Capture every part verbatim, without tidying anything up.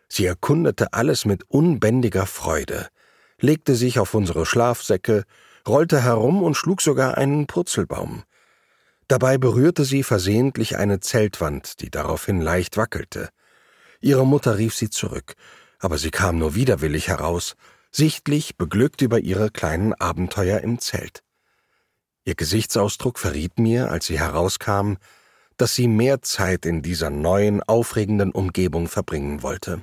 Sie erkundete alles mit unbändiger Freude, legte sich auf unsere Schlafsäcke, rollte herum und schlug sogar einen Purzelbaum. Dabei berührte sie versehentlich eine Zeltwand, die daraufhin leicht wackelte. Ihre Mutter rief sie zurück, aber sie kam nur widerwillig heraus, sichtlich beglückt über ihre kleinen Abenteuer im Zelt. Ihr Gesichtsausdruck verriet mir, als sie herauskam, dass sie mehr Zeit in dieser neuen, aufregenden Umgebung verbringen wollte.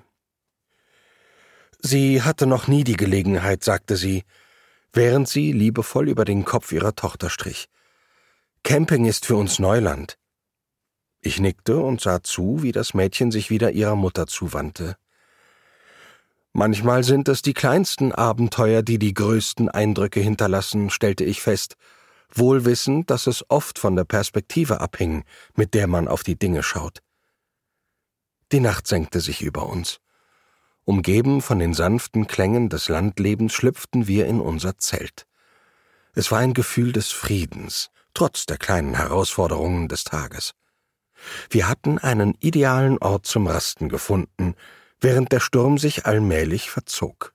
Sie hatte noch nie die Gelegenheit, sagte sie, während sie liebevoll über den Kopf ihrer Tochter strich. Camping ist für uns Neuland. Ich nickte und sah zu, wie das Mädchen sich wieder ihrer Mutter zuwandte. Manchmal sind es die kleinsten Abenteuer, die die größten Eindrücke hinterlassen, stellte ich fest, wohl wissend, dass es oft von der Perspektive abhing, mit der man auf die Dinge schaut. Die Nacht senkte sich über uns. Umgeben von den sanften Klängen des Landlebens schlüpften wir in unser Zelt. Es war ein Gefühl des Friedens, trotz der kleinen Herausforderungen des Tages. Wir hatten einen idealen Ort zum Rasten gefunden, während der Sturm sich allmählich verzog.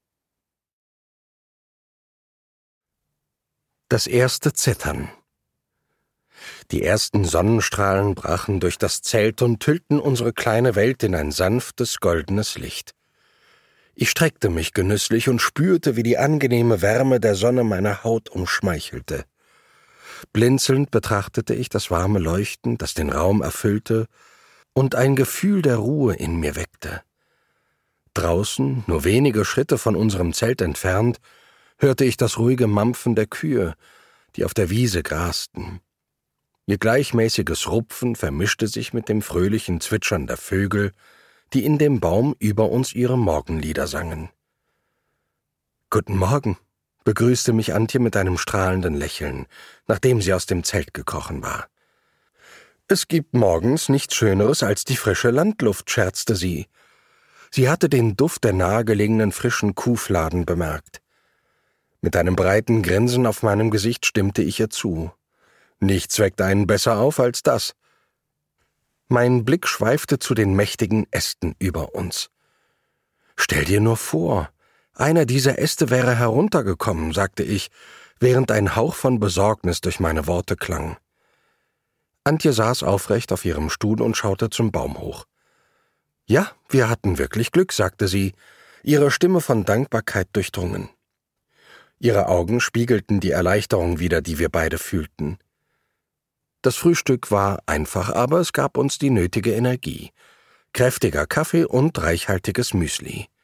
Das erste Zittern. Die ersten Sonnenstrahlen brachen durch das Zelt und hüllten unsere kleine Welt in ein sanftes, goldenes Licht. Ich streckte mich genüsslich und spürte, wie die angenehme Wärme der Sonne meine Haut umschmeichelte. Blinzelnd betrachtete ich das warme Leuchten, das den Raum erfüllte und ein Gefühl der Ruhe in mir weckte. Draußen, nur wenige Schritte von unserem Zelt entfernt, hörte ich das ruhige Mampfen der Kühe, die auf der Wiese grasten. Ihr gleichmäßiges Rupfen vermischte sich mit dem fröhlichen Zwitschern der Vögel, die in dem Baum über uns ihre Morgenlieder sangen. »Guten Morgen«, begrüßte mich Antje mit einem strahlenden Lächeln, nachdem sie aus dem Zelt gekrochen war. »Es gibt morgens nichts Schöneres als die frische Landluft«, scherzte sie. Sie hatte den Duft der nahegelegenen frischen Kuhfladen bemerkt. Mit einem breiten Grinsen auf meinem Gesicht stimmte ich ihr zu. Nichts weckt einen besser auf als das. Mein Blick schweifte zu den mächtigen Ästen über uns. »Stell dir nur vor, einer dieser Äste wäre heruntergekommen«, sagte ich, während ein Hauch von Besorgnis durch meine Worte klang. Antje saß aufrecht auf ihrem Stuhl und schaute zum Baum hoch. »Ja, wir hatten wirklich Glück«, sagte sie, ihre Stimme von Dankbarkeit durchdrungen. Ihre Augen spiegelten die Erleichterung wider, die wir beide fühlten. Das Frühstück war einfach, aber es gab uns die nötige Energie. Kräftiger Kaffee und reichhaltiges Müsli.